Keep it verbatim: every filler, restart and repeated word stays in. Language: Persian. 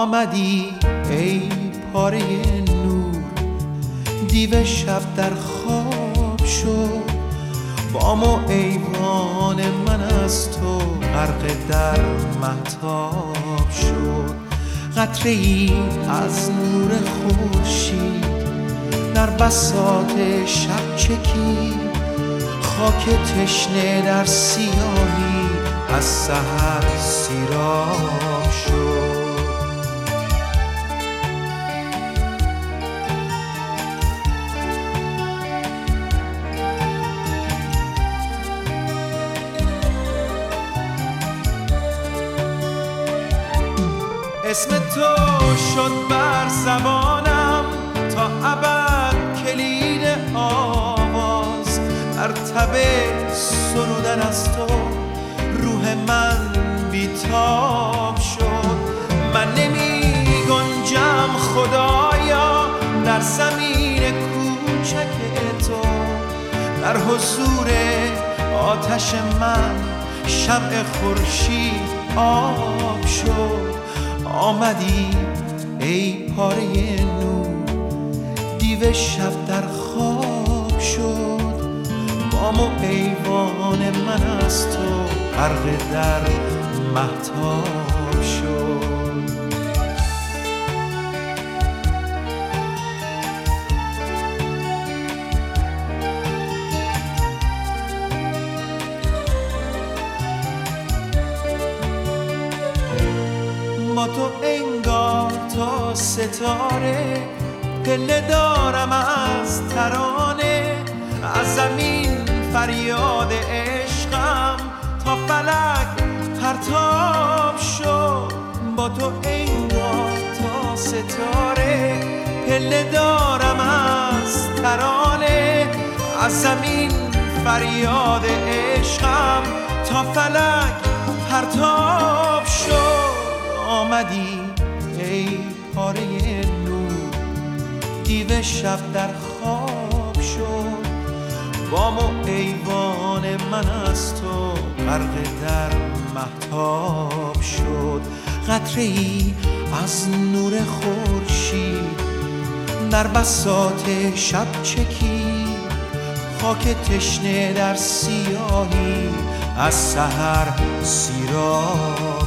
آمدی ای پاره نور، دیو شب در خواب شد، بام و ایوان من از تو غرق در مهتاب شد. قطره ای از نور خورشید در بساط شب چکید، خاک تشنه در سیاهی از سحر سیراب شد. اسم تو شد بر زبانم تا ابد کلید آواز، در تب سرودن از تو روح من بیتاب شد. من نمی گنجم خدایا در زمین کوچک تو، در حضور آتش من شمع خورشید آب شد. آمدی ای پاره نور، دیو شب در خواب شد، بام و ایوان من از تو غرق در مهتاب شد. با تو انگار تا ستاره پله دارم از ترانه، از زمین فریاد عشقم تا فلک پرتاب شد. با تو انگار تا ستاره پله دارم از ترانه، از زمین فریاد عشقم تا فلک پرتاب شد. آمدی ای پاره نور، دیو شب در خواب شد، بام و ایوان من از تو غرق در مهتاب شد. قطره ای از نور خورشید در بساط شب چکید، خاک تشنه در سیاهی از سحر سیراب